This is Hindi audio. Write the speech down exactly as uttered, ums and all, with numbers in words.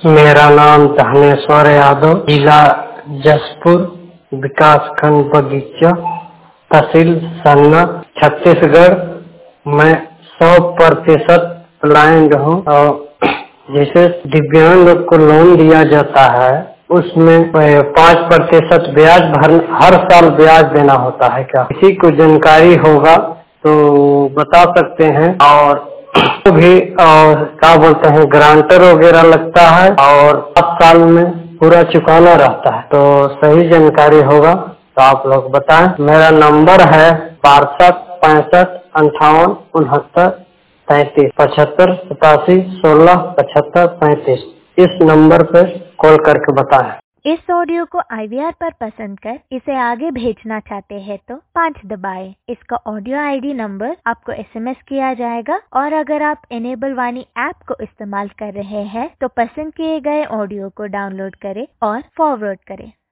मेरा नाम धनेश्वर यादव, जिला जसपुर, विकास खंड बगीचा, तहसील सन्ना, छत्तीसगढ़। मैं सौ प्रतिशत ब्लाइंड हूँ और जिसे दिव्यांग लोग को लोन दिया जाता है उसमें पाँच प्रतिशत ब्याज भर हर साल ब्याज देना होता है। क्या किसी को जानकारी होगा तो बता सकते हैं। और तो भी और क्या बोलते हैं ग्रांटर वगैरह लगता है और सात साल में पूरा चुकाना रहता है। तो सही जानकारी होगा तो आप लोग बताएं। मेरा नंबर है बासठ पैंसठ अंठावन उनहत्तर तैतीस पचहत्तर सतासी सोलह पचहत्तर पैंतीस। इस नंबर पर कॉल करके बताएं। इस ऑडियो को आई वी आर पर पसंद कर इसे आगे भेजना चाहते हैं तो पाँच दबाएं। इसका ऑडियो आई डी नंबर आपको एस एम एस किया जाएगा और अगर आप इनेबल वाणी ऐप को इस्तेमाल कर रहे हैं तो पसंद किए गए ऑडियो को डाउनलोड करें और फॉरवर्ड करें।